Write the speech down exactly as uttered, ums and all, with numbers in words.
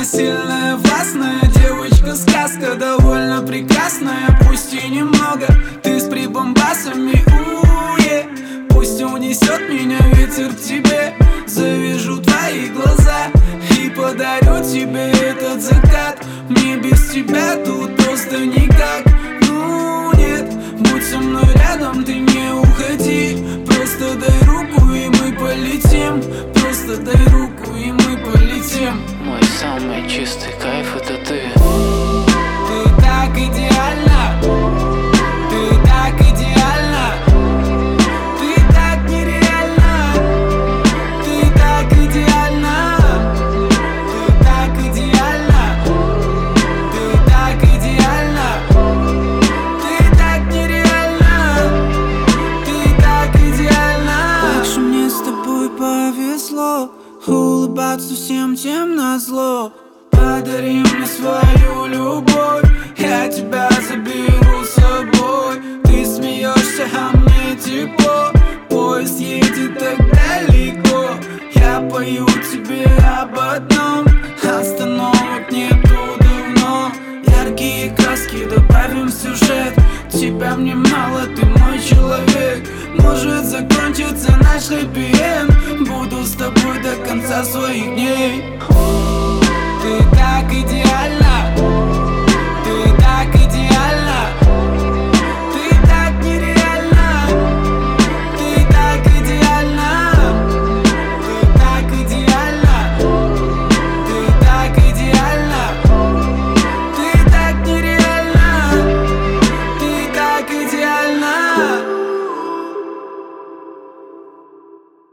Она сильная, властная девочка-сказка, довольно прекрасная, пусть и немного. Ты с прибамбасами, у-е. Пусть унесет меня ветер к тебе. Завяжу твои глаза и подарю тебе этот закат. Мне без тебя тут просто никак. Ну нет, будь со мной рядом, ты не уходи. Просто дай руку и мы полетим. Просто дай руку и мы полетим. Мой самый чистый кайф — это ты. Ты так идеальна, ты так идеальна, ты так нереальна, ты так идеальна, ты так идеальна, ты так идеальна, ты так нереальна, ты так идеальна. Как же мне с тобой повезло улыбаться всем тем назло. Подари мне свою любовь, я тебя заберу с собой. Ты смеешься, а мне тепло. Поезд едет так далеко. Я пою тебе об одном: остановок нету давно. Яркие краски добавим в сюжет. Тебя мне мало, ты мой человек. Может закончиться наш хэппи-энд. Буду с тобой до конца своих дней.